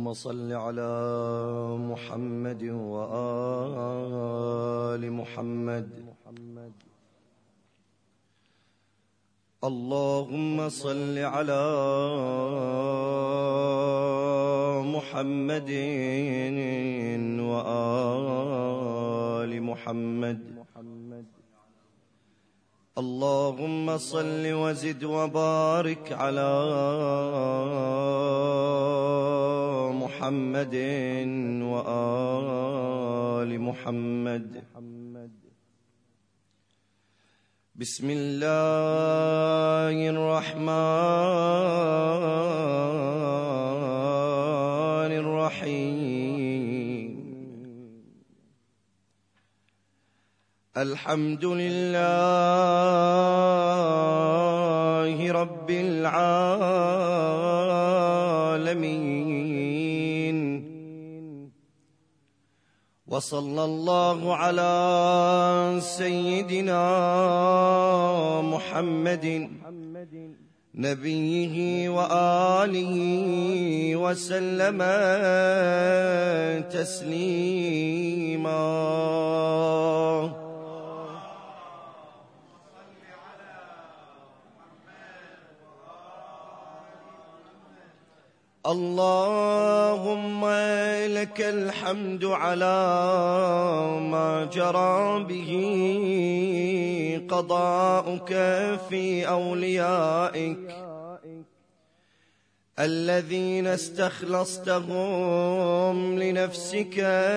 صل على محمد وآل محمد. اللهم صل على محمد وآل محمد. اللهم صل وزد وبارك على محمد وآل محمد. بسم الله الرحمن الرحيم. الحمد لله رب العالمين، وصلى الله على سيدنا محمد نبيه وآله وسلم تسليما. اللهم لك الحمد على ما جرى به قضاؤك في أوليائك الذين استخلصتهم لنفسك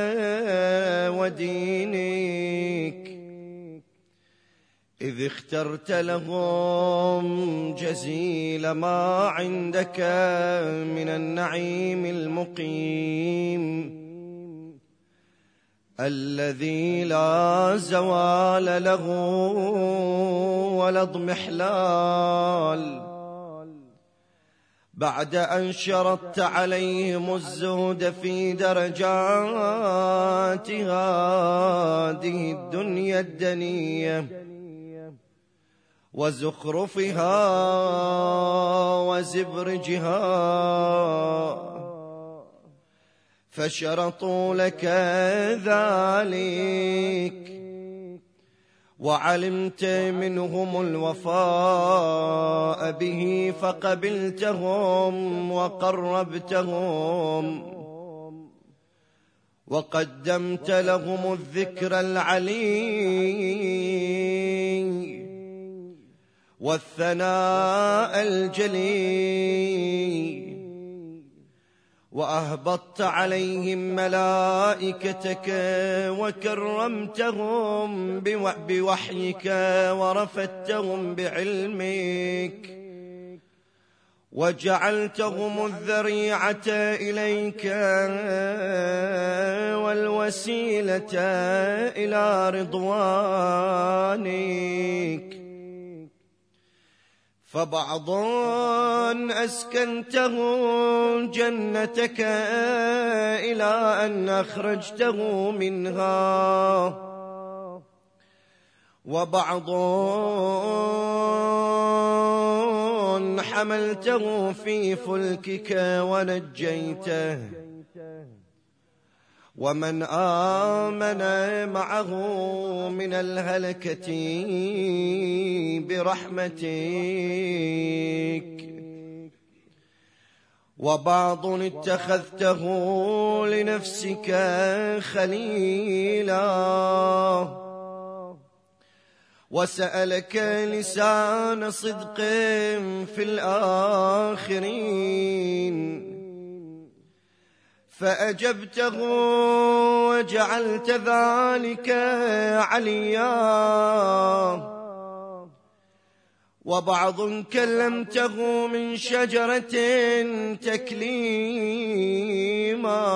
ودينك، إذ اخترت لهم جزيل ما عندك من النعيم المقيم الذي لا زوال له ولا اضمحلال، بعد أن شرطت عليهم الزهد في درجات هذه الدنيا الدنية وزخرفها وزبرجها، فشرطوا لك ذلك وعلمت منهم الوفاء به فقبلتهم وقربتهم وقدمت لهم الذكر العلي والثناء الجلي، وأهبطت عليهم ملائكتك وكرمتهم بوحيك ورفدتهم بعلمك وجعلتهم الذريعة إليك والوسيلة إلى رضوانك، فبعض أسكنته جنتك إلى أن أخرجته منها، وبعض حملته في فلكك ونجيته، ومن آمن معه من الهلكة برحمتك، وبعض اتخذته لنفسك خليلا وسألك لسان صدق في الآخرين فأجبته وجعلت ذلك عليا، وبعض كلمته من شجرة تكليما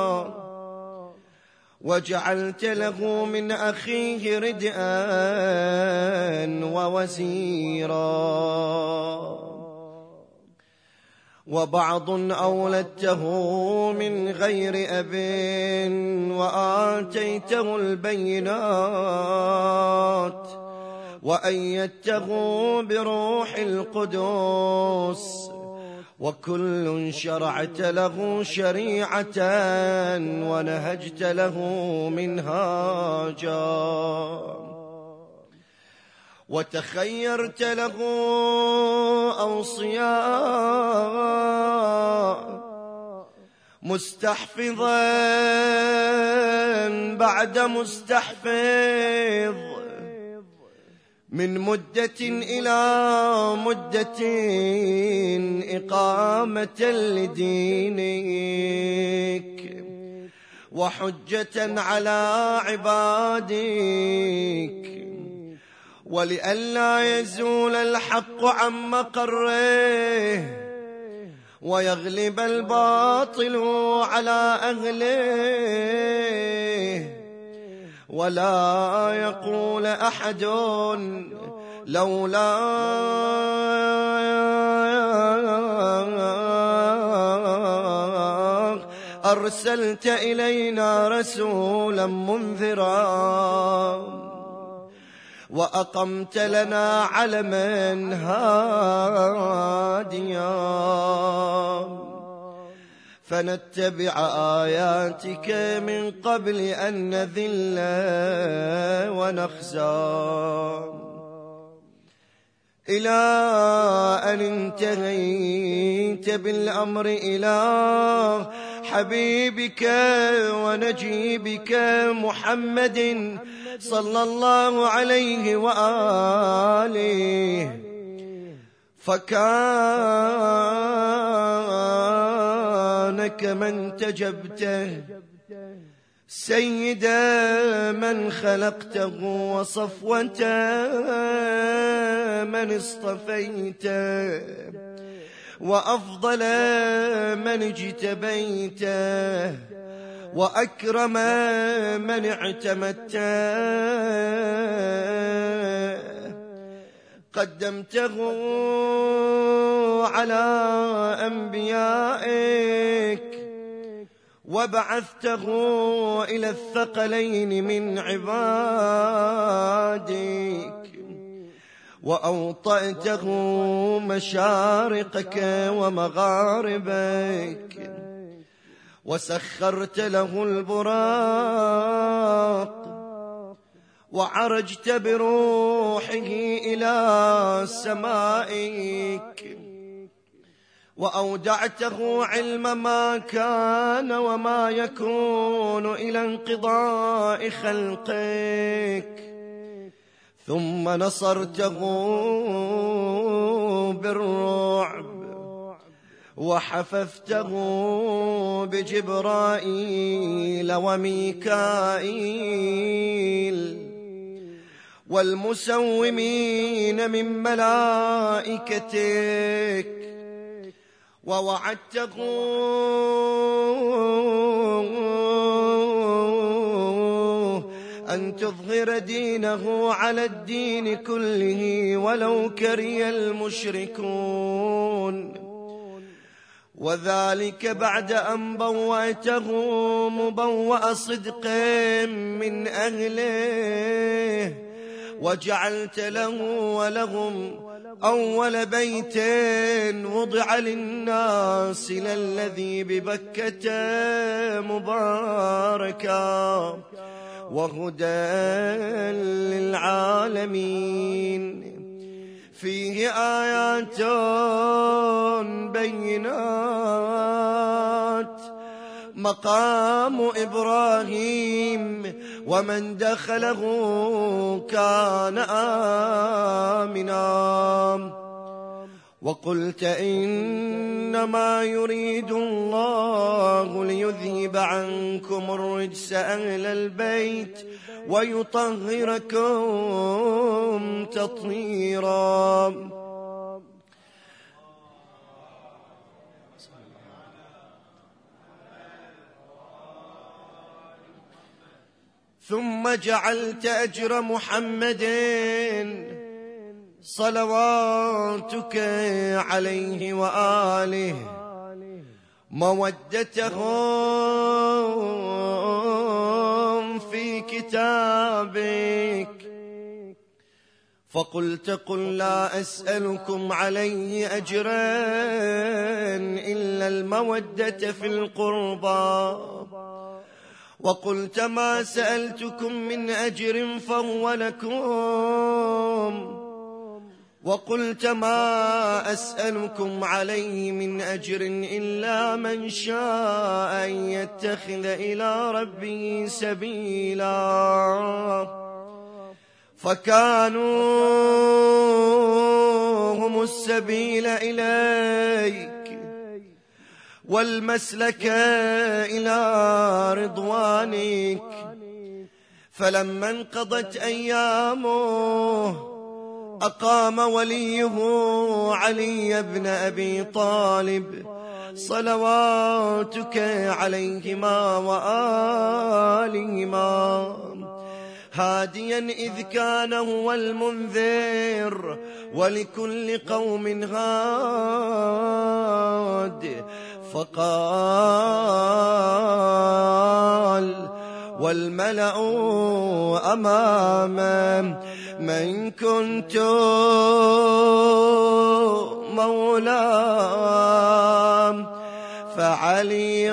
وجعلت له من أخيه ردءا ووزيرا، وبعض أولدته من غير أب وآتيته البينات وأيدته بروح القدس وكل شرعت له شريعة ونهجت له منهاجا، وتخيرت له أوصياء مستحفظا بعد مستحفظ، من مدة إلى مدة إقامة لدينك وحجة على عبادك، ولئلا يزول الحق عن مقره ويغلب الباطل على أهله، ولا يقول أحد لولا أرسلت إلينا رسولا منذرا وأقمت لنا علما هاديا، فنتبع آياتك من قبل أن نذل ونخزى، إلى أن انتهيت بالأمر إلى حبيبك ونجيبك محمد صلى الله عليه وآله، فكان كمن تجبته سيد من خلقته وصفوة من اصطفيته وأفضل من اجتبيته وأكرم من اعتمدته، قدمته على أنبيائك وبعثته إلى الثقلين من عبادك، وأوطأته مشارقك ومغاربك، وسخرت له البراق وعرجت بروحه إلى سمائك، وأودعته علم ما كان وما يكون إلى انقضاء خلقك، ثم نصرته بالرعب وحففته بجبرائيل وميكائيل والمسومين من ملائكتك، ووعدته أن تظهر دينه على الدين كله ولو كره المشركون، وذلك بعد أن بوأته مبوأ صدق من أهله، وجعلت له ولهم أول بيت وضع للناس للذي ببكة مباركا وهدى للعالمين، فيه آيات بينات مقام إبراهيم ومن دخله كان آمنا، وقلت إنما يريد الله ليذهب عنكم الرجس أهل البيت ويطهركم تطهيرا. ثم جعلت أجر محمد صلواتك عليه وآله مودتهم في كتابك، فقلت قل لا أسألكم عليه أجرا إلا المودة في القربى، وقلت ما سألتكم من أجر فهو لكم، وقلت ما أسألكم عليه من أجر إلا من شاء أن يتخذ إلى ربه سبيلا، فكانوا هم السبيل إليك والمسلك إلى رضوانك. فلما انقضت أيامه أقام وليه علي بن أبي طالب صلواتك عليهما وآلهما هاديا إذ كان هو المنذر ولكل قوم هاد. فقال والملأ أمامه من كنت مولاه فعلي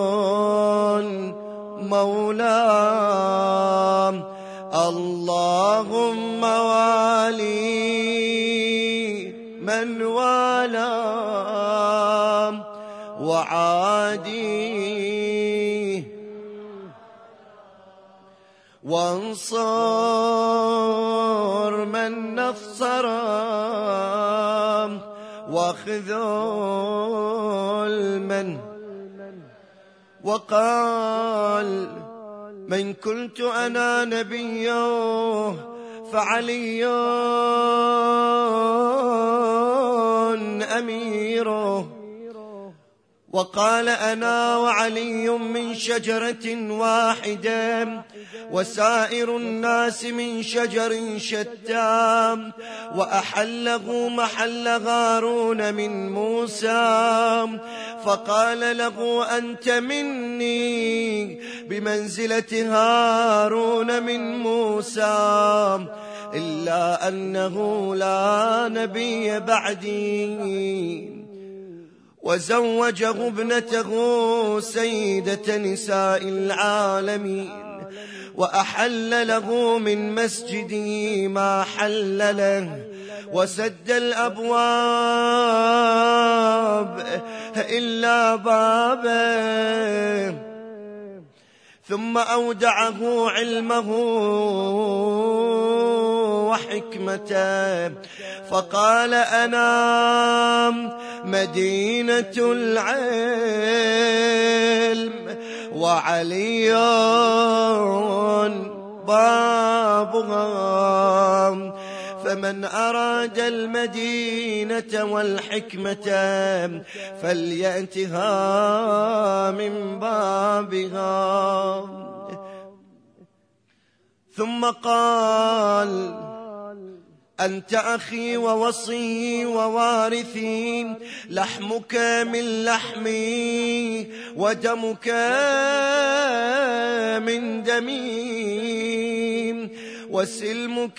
مولاه، اللهم والي من والاه وعاديه وانصر من نصره واخذل من. وقال من كنت أنا نبيه فعلي أميره، وقال أنا وعلي من شجرة واحدة وسائر الناس من شجر شتى، وأحله محل هارون من موسى، فقال له أنت مني بمنزلة هارون من موسى، إلا أنه لا نبي بعدي. وزوجه ابنته سيدة نساء العالمين، وأحل له من مسجده ما حل له، وسد الأبواب إلا بابه، ثم أودعه علمه وحكمته، فقال أنا مدينة العلم وعلي بابها، فمن أراد المدينة والحكمة فليأتها من بابها. ثم قال أنت أخي ووصي ووارثي، لحمك من لحمي ودمك من دمي، وسلمك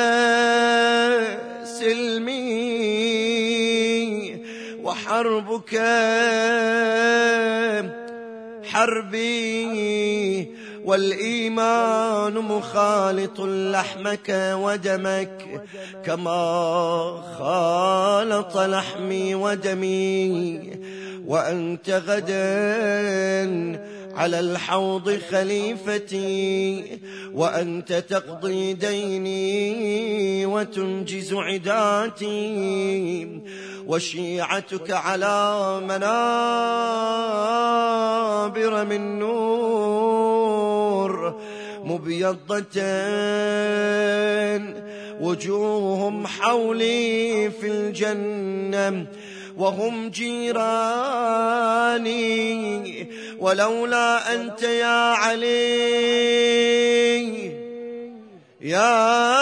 سلمي وحربك حربي، والإيمان مخالط لحمك ودمك كما خالط لحمي ودمي، وأنت غدا على الحوض خليفتي، وأنت تقضي ديني وتنجز عداتي، وشيعتك على منابر من نور مبيضة، وجوههم حولي في الجنة وهم جيراني، ولولا أنت يا علي يا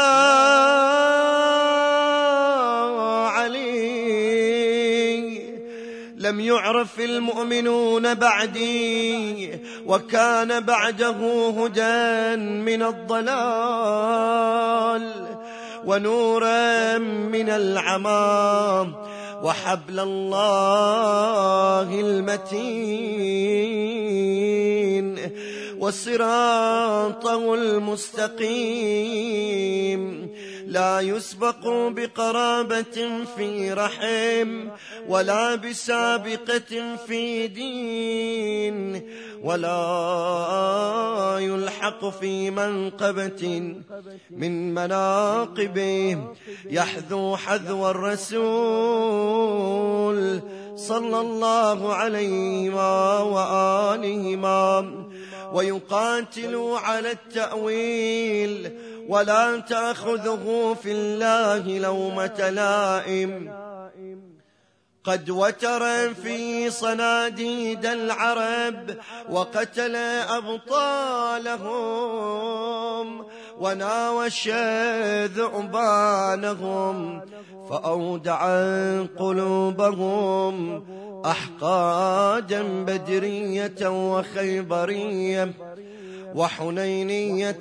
علي لم يعرف المؤمنون بعدي، وكان بعده هدى من الضلال، ونورا من العمى وحبل الله المتين وصراطه المستقيم لا يسبق بقرابة في رحم ولا بسابقة في دين ولا يلحق في منقبة من مناقبه يحذو حذو الرسول صلى الله عليه وآله ويقاتل على التأويل ولا تأخذه في الله لومة لائم قد وتر في صناديد العرب وقتل أبطالهم وناوش ذؤبانهم فأودع قلوبهم أحقادا بدرية وخيبرية وحنينية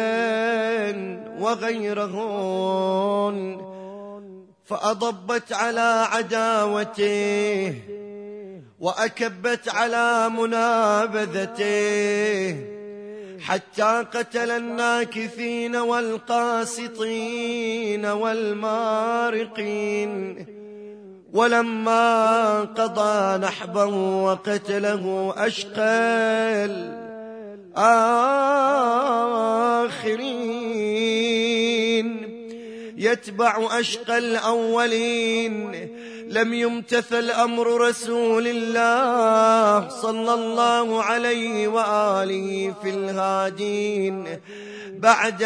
وغيرهن فأضبت على عداوته وأكبت على منابذته حتى قتل الناكثين والقاسطين والمارقين ولما قضى نحبه وقتله أشقى الآخرين يتبع أشقى الأولين لم يمتثل أمر رسول الله صلى الله عليه وآله في الهادين بعد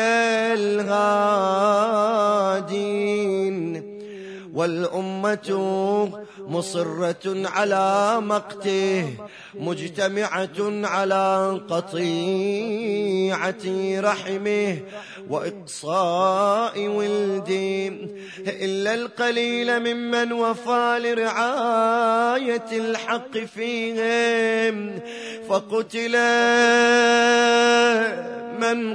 الهادين والأمة مصرة على مقته مجتمعة على قطيعة رحمه وإقصاء ولده إلا القليل ممن وفى لرعاية الحق فيهم فقتل من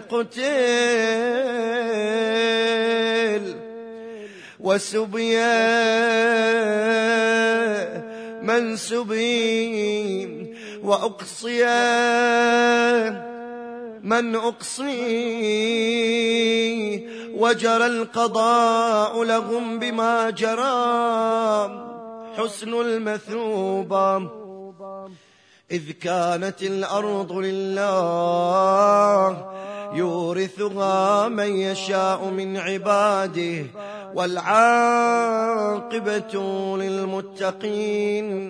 قتل وسبي من سبي وأقصي من أقصي وجرى القضاء لهم بما جرى حسن المثوبة إذ كانت الأرض لله يورثها من يشاء من عباده والعاقبة للمتقين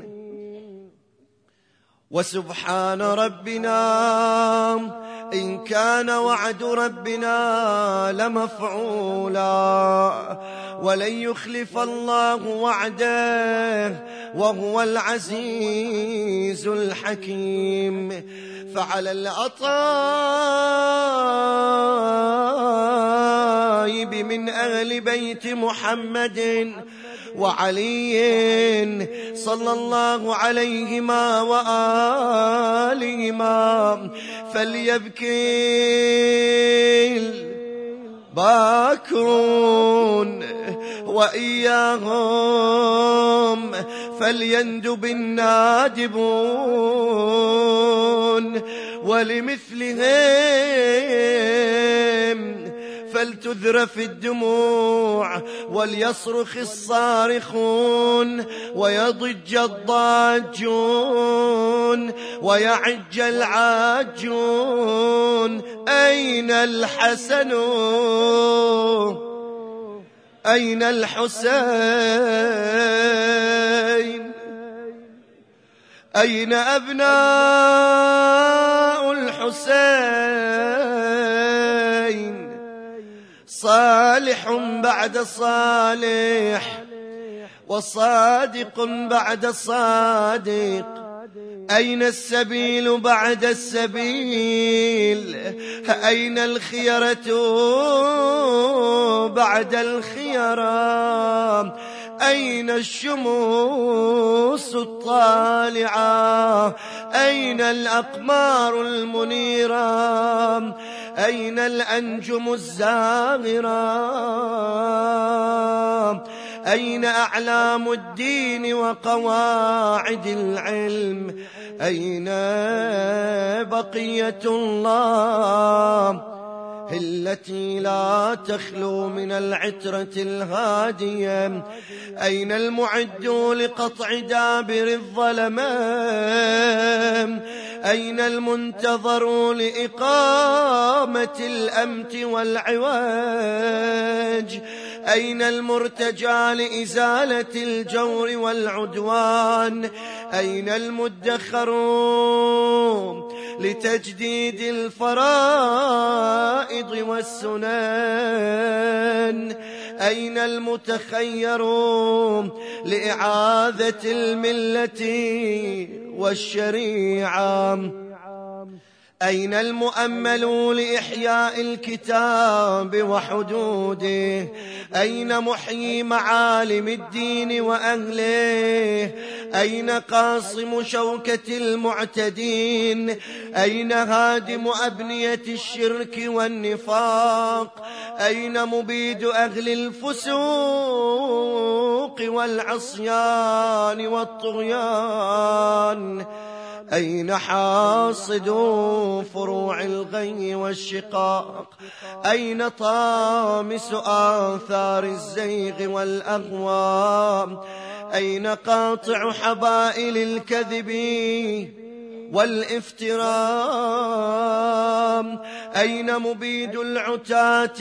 وسبحان ربنا إن كان وعد ربنا لمفعولا ولن يخلف الله وعده وهو العزيز الحكيم فعلى الأطايب من أهل بيت محمد وعلي صلى الله عليهما وآلهما فليبكي الباكون وإياهم فليندب النادبون ولمثلهم فلتذرف الدموع وليصرخ الصارخون ويضج الضاجون ويعج العاجون أين الحسن أين الحسين أين أبناء الحسين صالح بعد صالح وصادق بعد صادق أين السبيل بعد السبيل أين الخيرة بعد الخيرة أين الشموس الطالعة أين الأقمار المنيرة أين الأنجم الزاغرة؟ أين أعلام الدين وقواعد العلم؟ أين بقية الله التي لا تخلو من العترة الهادية؟ أين المعد لقطع دابر الظلمام؟ أين المنتظر لإقامة الأمت والعواج؟ أين المرتجى لإزالة الجور والعدوان؟ أين المدخر لتجديد الفرائض والسنن؟ أين المتخير لإعادة الملة والشريعة؟ أين المؤمل لإحياء الكتاب وحدوده؟ أين محيي معالم الدين وأهله؟ أين قاصم شوكة المعتدين؟ أين هادم أبنية الشرك والنفاق؟ أين مبيد أهل الفسوق والعصيان والطغيان؟ أين حاصد فروع الغي والشقاق؟ أين طامس آثار الزيغ والأغوام؟ أين قاطع حبائل الكذب والافتراء؟ أين مبيد العتاة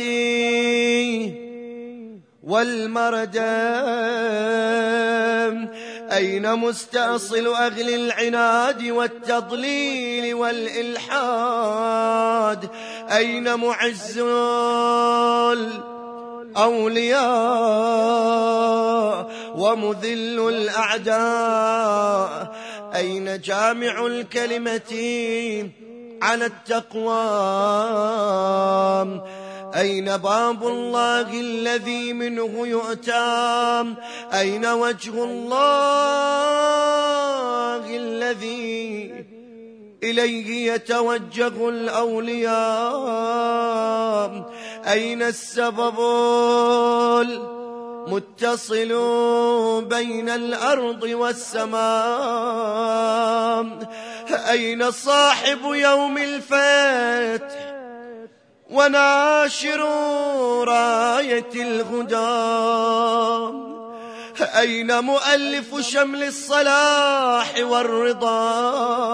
والمردى؟ أين مستأصل أهل العناد والتضليل والإلحاد؟ أين معز الأولياء ومذل الأعداء؟ أين جامع الكلمة على التقوى؟ أين باب الله الذي منه يؤتى؟ أين وجه الله الذي إليه يتوجه الأولياء؟ أين السبب المتصل بين الأرض والسماء؟ أين صاحب يوم الفتح وناشر راية الهدى؟ أين مؤلف شمل الصلاح والرضا؟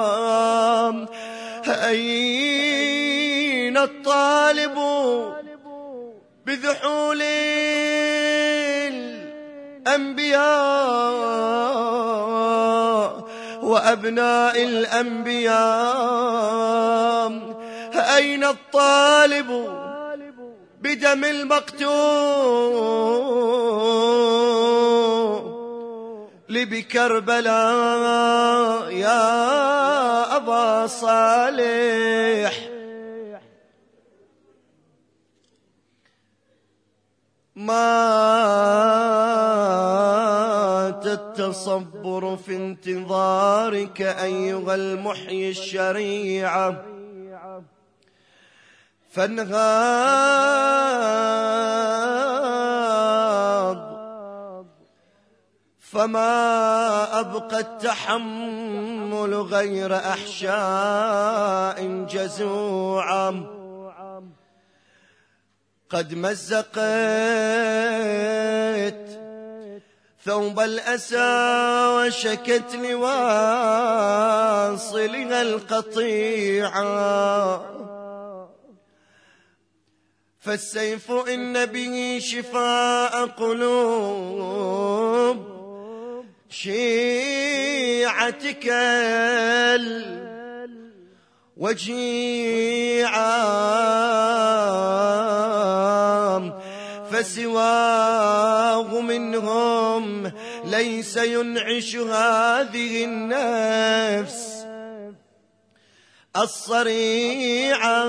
أين الطالب بذحول الأنبياء وأبناء الأنبياء؟ أين الطالب بدم المقتول بكربلاء يا أبا صالح؟ مات التصبر في انتظارك أيها المحيي الشريعة، فانهاض فما أبقى التحمل غير أحشاء جزوعة قد مزقت ثوب الأسى وشكت لواصلها القطيعة، فالسيف إن به شفاء قلوب شيعتك الوجيعة، فسواه منهم ليس ينعش هذه النفس الصريعة.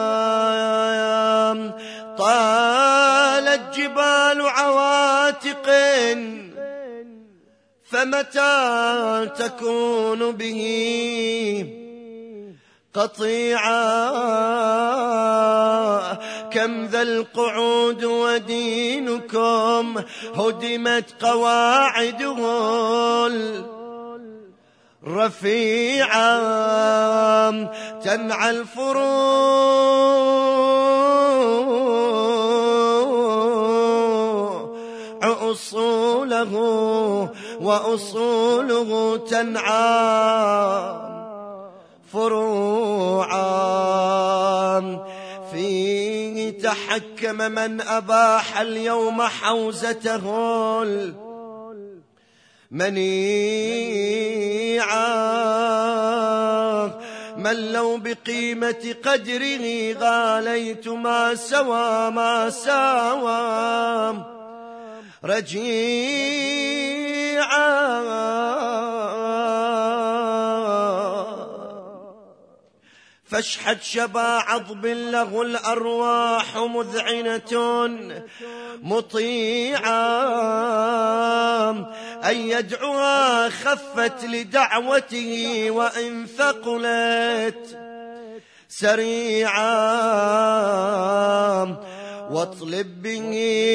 طالت جبال عواتق فمتى تكون به قطيعة؟ كم ذا القعود ودينكم هدمت قواعده الرفيعة تنعى الفروع أصوله وأصوله تنعى فروعا. فيه تحكم من أباح اليوم حوزته المنيعة، من لو بقيمة قدره غاليت ما سوى ما سوى رجيعا. فاشحت شبا عضب له الأرواح مذعنة مطيعة، أن يدعوها خفت لدعوته وإن ثقلت سريعا. واطلب به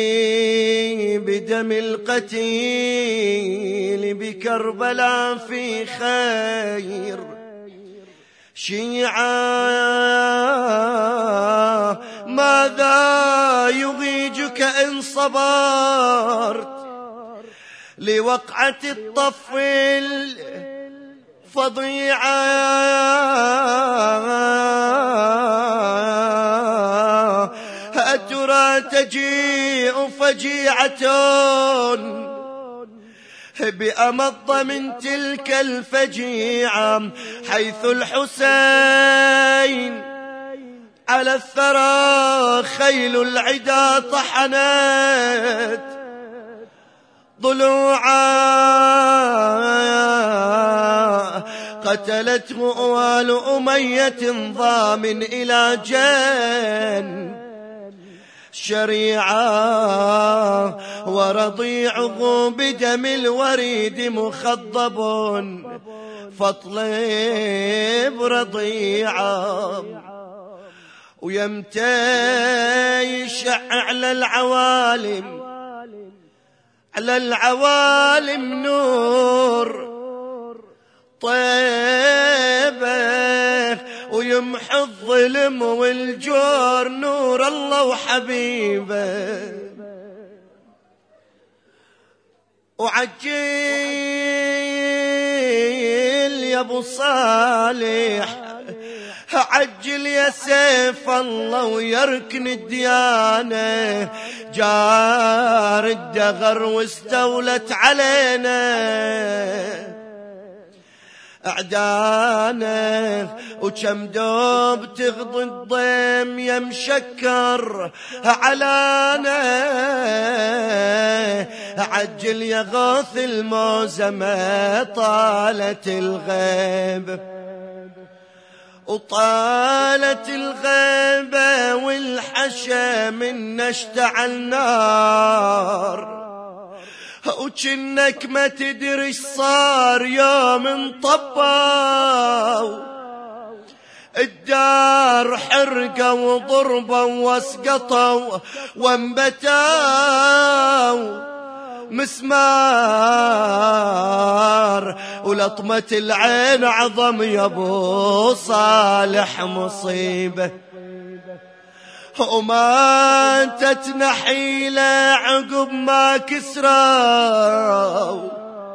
بدم القتيل بكربلاء في خير شيعا. ماذا يضيجك إن صبرت لوقعة الطف الفظيعة؟ أترى تجيء فجيعة بأمض من تلك الفجيعة، حيث الحسين على الثرى خيل العدا طحنت ضلوعا. قتلته آل أمية ضامن إلى جن شريعا، ورضيعه بدم الوريد مخضب فاطلب رضيعا. ويمتيشع على العوالم نور طيبه، ويمحى الظلم والجور نور الله وحبيبه. وعجل يا ابو صالح، عجل يا سيف الله ويركن الديانة، جار الدغر واستولت علينا أعدانا. وكم دوب تغضي الضيم يا مشكر علانا، عجل يا غاث الموزمة طالت الغيب وطالت الغيبة والحشا منا اشتعل نار، وجنك ما تدري صار يوم انطبوا الدار حرقوا وضربوا واسقطوا وانبتوا مسمار، ولطمة العين عظم يا ابو صالح مصيبة. وماتت نحيلة عقب ما كسروا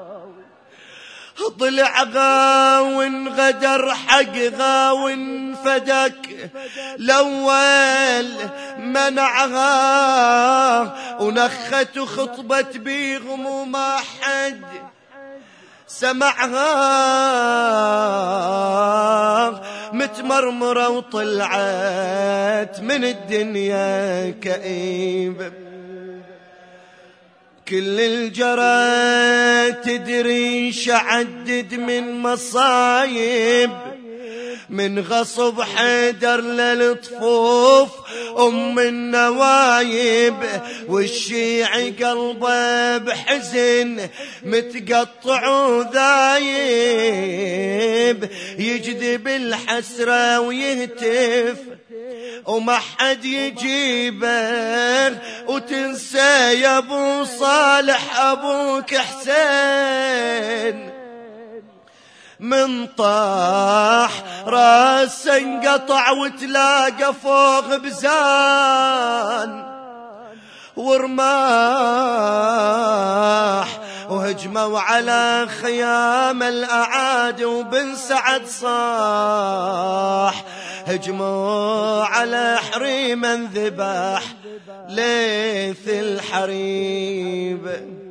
ضلع غاون غدر حق غاون فدك الأول منعها، ونخت خطبت بيهم وما حد سمعها، متمرمرة وطلعت من الدنيا كئيب. كل الجرى تدري شعدد من مصايب، من غصب حيدر للطفوف أم النوايب، والشيعي قلبه بحزن متقطع وذايب، يجذب الحسرة ويهتف وما حد يجيبه، وتنسى يا ابو صالح ابوك حسين. من طاح راسه انقطع وتلاقى فوق بزان ورماح، وهجموا على خيام الأعادي وبن سعد صاح، هجموا على حريما ذبح ليث الحريب.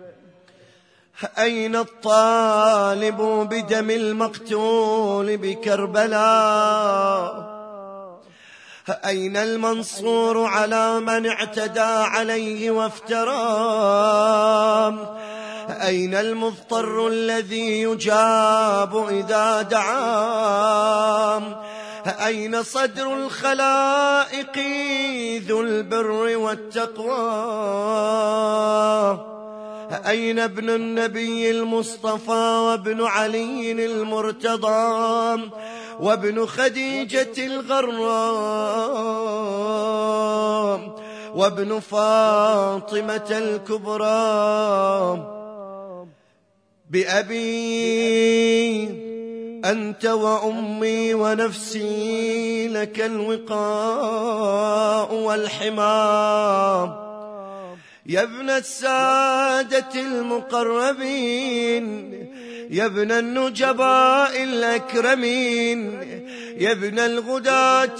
أين الطالب بدم المقتول بكربلاء؟ أين المنصور على من اعتدى عليه وافترى؟ أين المضطر الذي يجاب إذا دعا؟ أين صدر الخلائق ذو البر والتقوى؟ أين ابن النبي المصطفى وابن علي المرتضى وابن خديجة الغرام وابن فاطمة الكبرى؟ بأبي أنت وأمي ونفسي لك الوقاء والحمام. يا ابن السادة المقربين، يا ابن النجباء الأكرمين، يا ابن الغداة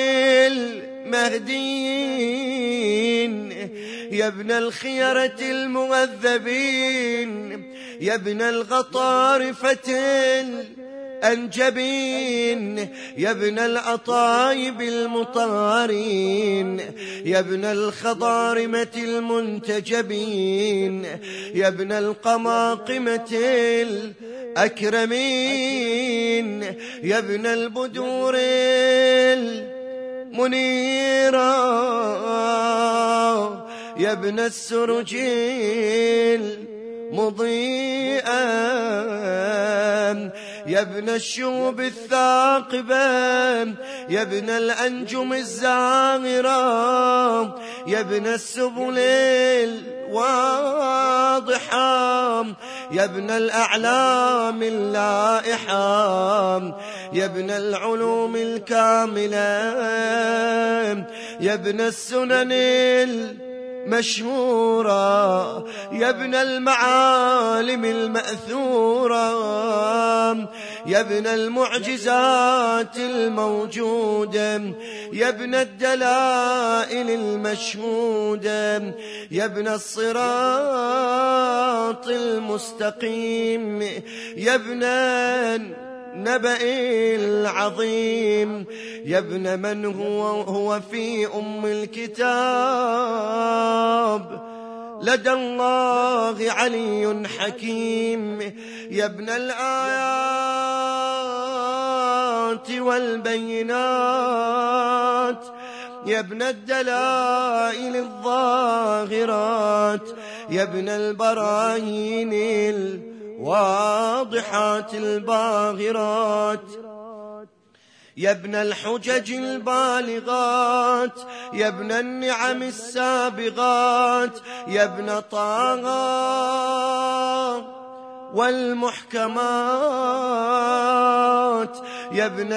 المهديين، يا ابن الخيرة المؤذبين، يا ابن الغطارفة الأنجبين، يا ابن الأطايب المطهرين، يا ابن الخضارمة المنتجبين، يا ابن القماقمة الأكرمين، يا ابن البدور المنيرة، يا ابن السرج المضيئة، يا ابن الشوب الثاقبة، يا ابن الأنجم الزاغرة، يا ابن السبل الواضحة، يا ابن الأعلام اللائحة، يا ابن العلوم الكاملة، يا ابن السنن مشهورة، يا ابن المعالم المأثورة، يا ابن المعجزات الموجودة، يا ابن الدلائل المشهودة، يا ابن الصراط المستقيم، يا ابن النبأ العظيم، يا ابن من هو في أم الكتاب لدى الله علي حكيم، يا ابن الآيات والبينات، يا ابن الدلائل الظاهرات، يا ابن البراهين الواضحات الباهرات، يا ابن الحجج البالغات، يا ابن النعم السابغات، يا ابن طه والمحكمات، يا ابن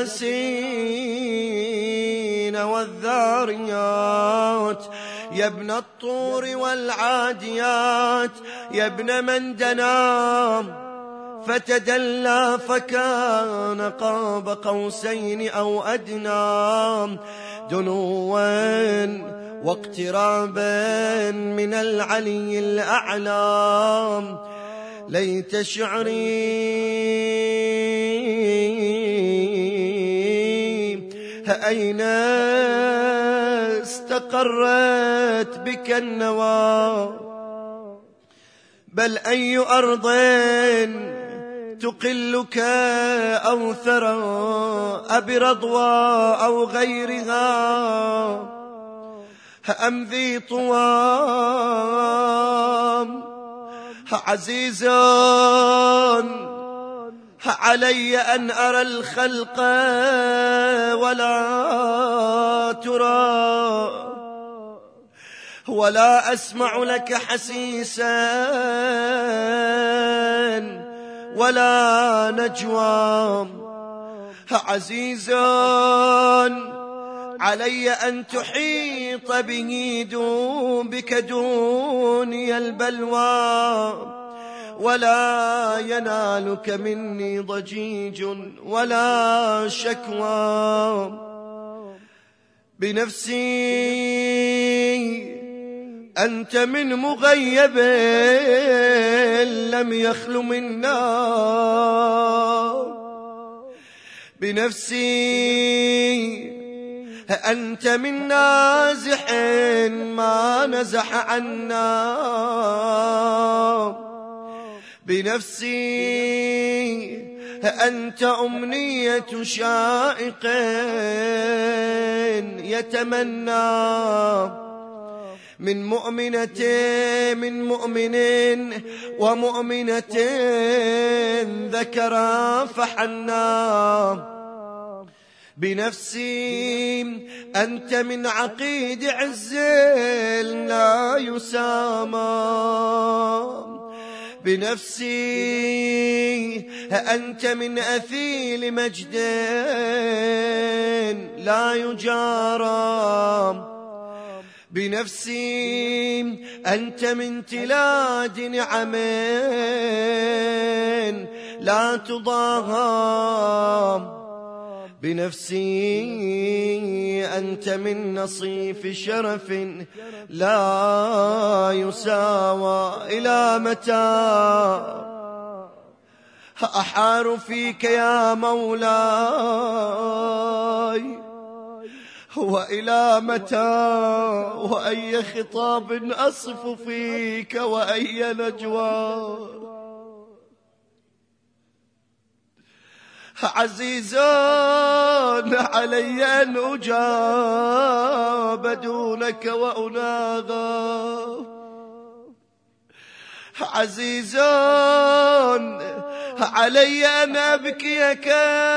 ياسين والذاريات، يا ابن الطور والعاديات، يا ابن من دنا فتدلى فكان قاب قوسين أو أدنى، دنوا واقترابا من العلي الأعلى. ليت شعري أين استقرت بك النوى، بل أي أرض تقلك أو ثرى، أبرضوى أو غيرها، أم ذي طوام عزيز علي أن أرى الخلق ولا ترى، ولا أسمع لك حسيسا ولا نجوى. عزيز علي أن تحيط به بك دوني البلوى، ولا ينالك مني ضجيج ولا شكوى. بنفسي أنت من مغيب لم يخل منا، بنفسي أنت من نازح ما نزح عنا، بنفسي أنت أمنية شائق يتمنى، من مؤمنة من مؤمن ومؤمنة ذكرا فحنا. بنفسي أنت من عقيد عز لا يسامى، بنفسي أنت من أثيل مجد لا يجارى، بنفسي أنت من تلاد نعم لا تضاهى، بنفسي أنت من نصيف شرف لا يساوى. إلى متى أحار فيك يا مولاي، وإلى متى وأي خطاب أصف فيك وأي نجوى. عزيز علي أن أجاب دونك وأناغى، عزيز علي أن أبكيك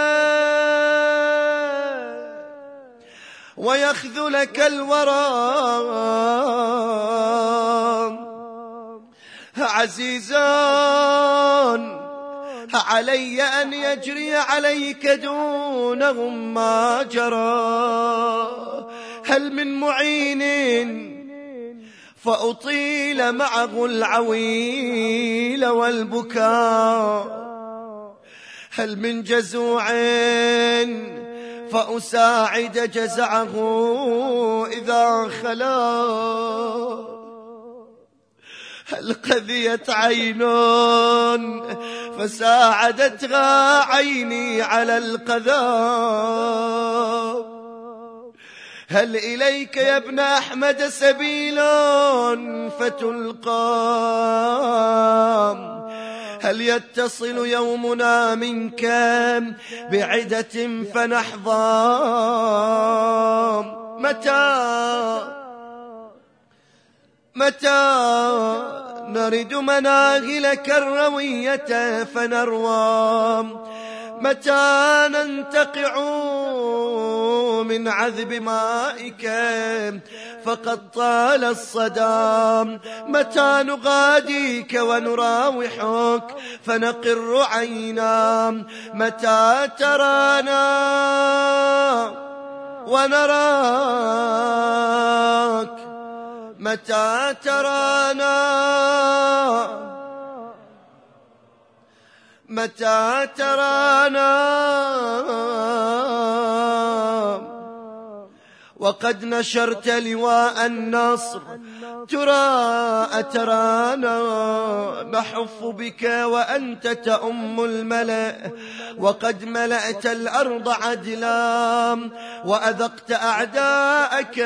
ويخذلك الورى، عزيز علي أن يجري عليك دونهم ما جرى. هل من معين فأطيل معه العويل والبكاء، هل من جزوع فأساعد جزعه إذا خلا، هل قذيت عين فساعدتها عيني على القذاب، هل إليك يا ابن أحمد سبيل فتلقى، هل يتصل يومنا منك بعدة فنحظى، متى نرد مناهلك الروية فنروى، متى ننتقع من عذب مائك فقد طال الصدى، متى نغاديك ونراوحك فنقر عينا، متى ترانا ونراك، متى ترانا متى ترانا وقد نشرت لواء النصر، ترى أترانا نحف بك وأنت تأم الملأ، وقد ملأت الأرض عدلا وأذقت أعداءك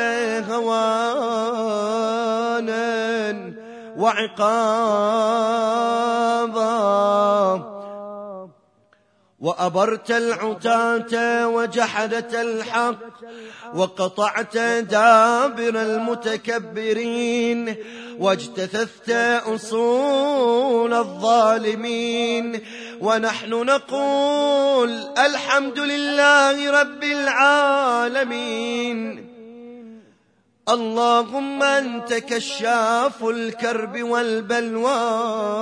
هوانا وعقابا، وأبرت العتاة وجحدت الحق، وقطعت دابر المتكبرين، واجتثثت أصول الظالمين. ونحن نقول الحمد لله رب العالمين. اللهم أنت كشاف الكرب والبلوى،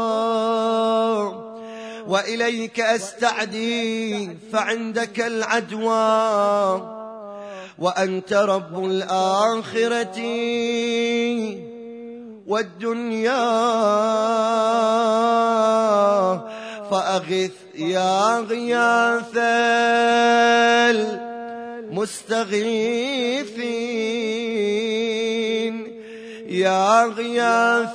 وإليك أستعدي فعندك العدوى، وأنت رب الآخرة والدنيا، فأغث يا غياث المستغيثين، يا غياث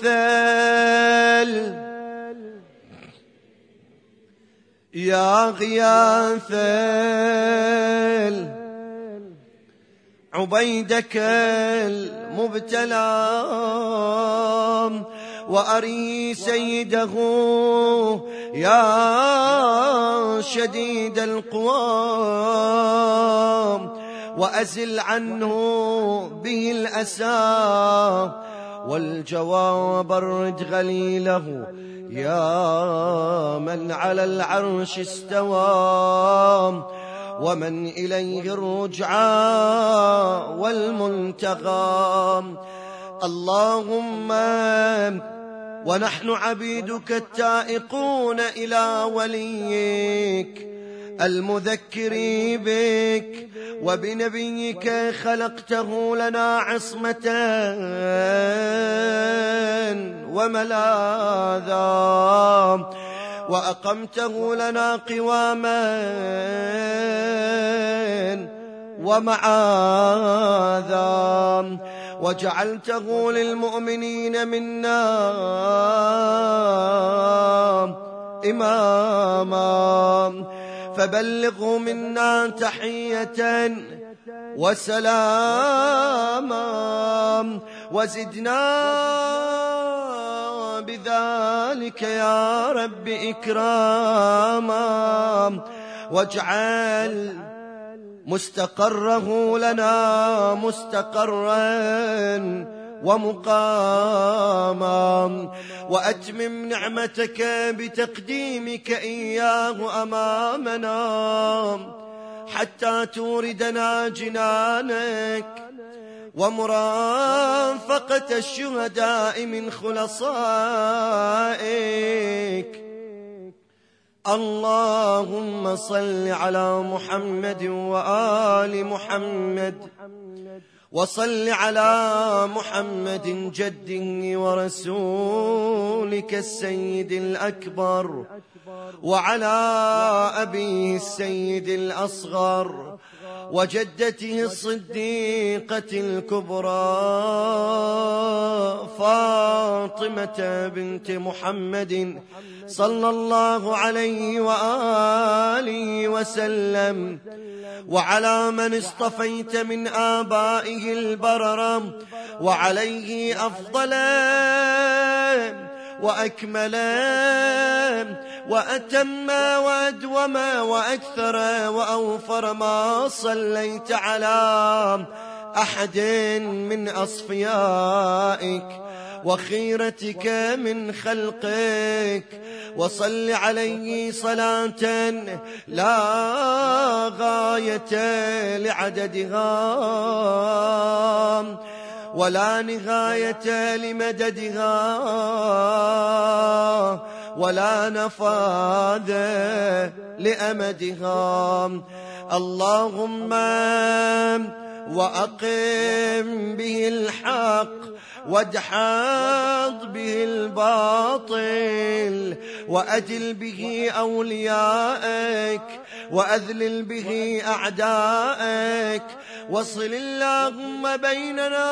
عبيدك المبتلى، وأري سيده يا شديد القوى، وأزل عنه به الأسى والجوى، برد غليله يا من على العرش استوى، ومن إليه الرجعى والمنتقى. اللهم ونحن عبيدك التائقون إلى وليك المذكر بك وبنبيك، خلقته لنا عصمة وملاذا، وأقمته لنا قواما ومعاذا، وجعلته للمؤمنين منا إماما، فبلغوا منا تحية وسلاما، وزدنا بذلك يا رب إكراما، واجعل مستقره لنا مستقرا ومقاما، وأتمم نعمتك بتقديمك إياه أمامنا حتى توردنا جنانك ومرافقة الشهداء من خلصائك. اللهم صل على محمد وآل محمد، وصل على محمد جده ورسولك السيد الأكبر، وعلى أبيه السيد الأصغر، وجدته الصديقة الكبرى فاطمة بنت محمد صلى الله عليه وآله وسلم، وعلى من اصطفيت من آبائه البررة، وعليه أفضل وأكمل وأتم وأدوم وأكثر وأوفر ما صليت على أحد من أصفيائك وخيرتك من خلقك، وصل عليه صلاة لا غاية لعددها ولا نهاية لمددها ولا نفاذ لأمدها. اللهم وأقم به الحق وادحض به الباطل، وأدل به أوليائك وأذلل به أعدائك، وصل اللهم بيننا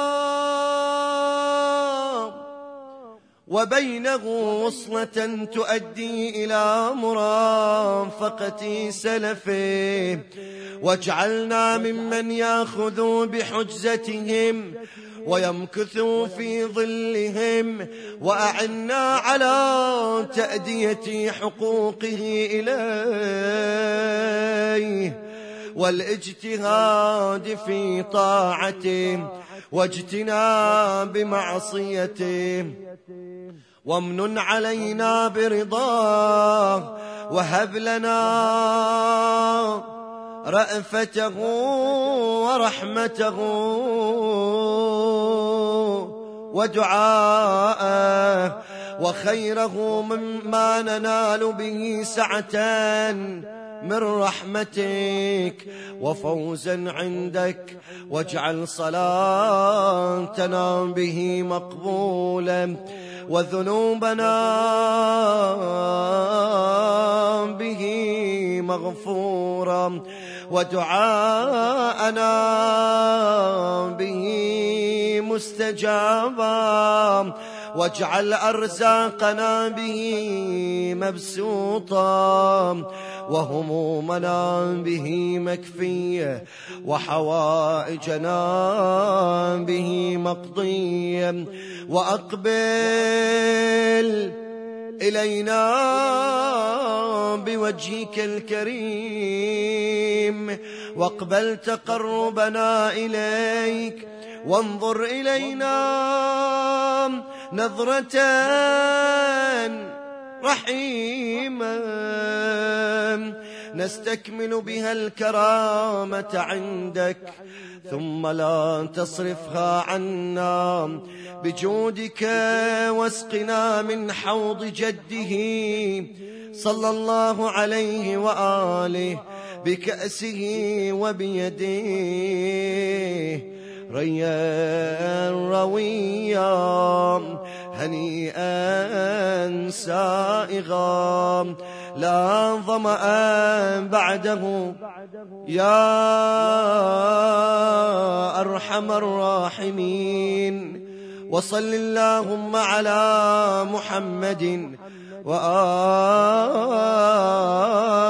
وبينه وصلة تؤدي إلى مرافقة سلفه، واجعلنا ممن يأخذ بحجزتهم ويمكثوا في ظلهم، وأعنا على تأدية حقوقه إليه والاجتهاد في طاعته واجتناب معصيته. وامنن علينا برضاه، وهب لنا رأفته ورحمته ودعاءه وخيره مما ننال به سعة من رحمتك وفوزا عندك، واجعل صلاتنا به مقبولة، وذنوبنا به مغفورة، ودعاءنا به مستجابا، واجعل أرزاقنا به مبسوطا، وهمومنا به مكفية، وحوائجنا به مقضية. وأقبل إلينا بوجهك الكريم، واقبل تقربنا إليك، وانظر إلينا نظرة رحيمة نستكمل بها الكرامة عندك، ثم لا تصرفها عنا بجودك، واسقنا من حوض جده صلى الله عليه وآله بكأسه وبيده ريا رويا هنيئا سائغا لا ظمأ بعده يا أرحم الراحمين. وصل اللهم على محمد وآله